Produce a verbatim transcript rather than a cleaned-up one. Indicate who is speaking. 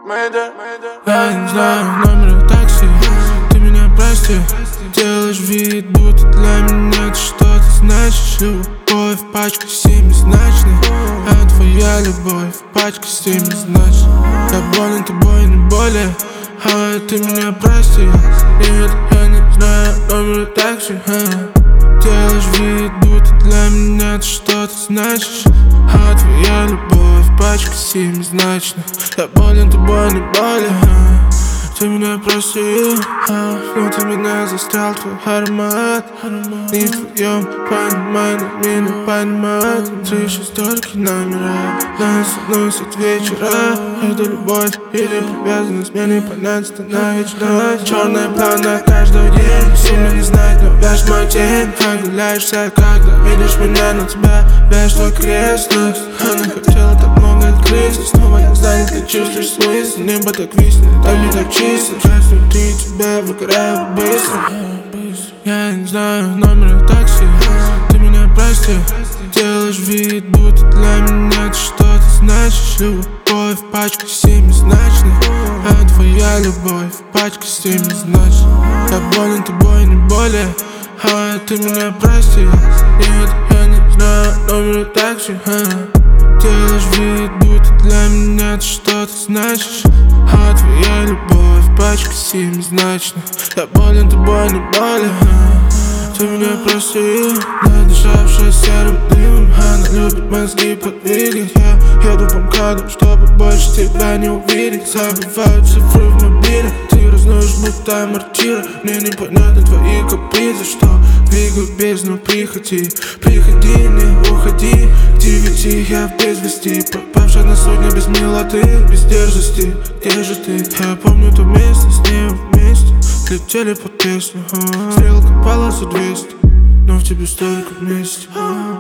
Speaker 1: Я не знаю номера такси, ты меня прости. Делаешь вид, будто для меня ты что-то значишь. Любовь в пачке семизначной, а твоя любовь в пачке семизначной. Я болен тобой, не более, а ты меня прости. Нет, я не знаю номера такси. Делаешь вид, будто для меня ты что-то значишь, а твоя любовь в пачке семизначной. Я болен тобой, не более, ты меня прости. Внутри меня застрял твой аромат. Не в твоем понимании меня понимают. Внутри еще столько номера, нас носит вечера. Это любовь или привязанность, мне не понять, это навечно. Черная плана каждого дня, сильно не знать, но вяжь мой день. Оголяешься, когда видишь меня, на тебя вяжь твой крест. Она хотела так много открыться, снова не знает, ты чувствуешь смысл. Небо так виснет, там не так чисто. Сейчас внутри тебя выгораю быстро. Я не знаю номера такси, ты меня прости. Делаешь вид, будто для меня ты что-то значишь. Любовь в пачке семизначной, а твоя любовь в пачке семизначной. Я болен тобой, не более, а ты меня прости. Нет, я не знаю номера такси. Делаешь вид, будто для меня ты что-то значишь, а твоя любовь в пачке семизначной. Я болен тобой, не более, ты меня прости. Надышавшая серым дымом, она любит мозги подвигать. Я еду по МКАДу, чтобы больше тебя не увидеть. Забываю цифры в мобиле, ты разноешь будто мортира. Мне непонятны твои капризы, что двигают бездну прихоти. Приходи, не уходи, к девяти я в без вести. Попавшая на судне без милоты, без дерзости. Где же ты? Я помню то место, с ней вместе летели под песню. Стрелка пала за двести, но в тебе столько вместе.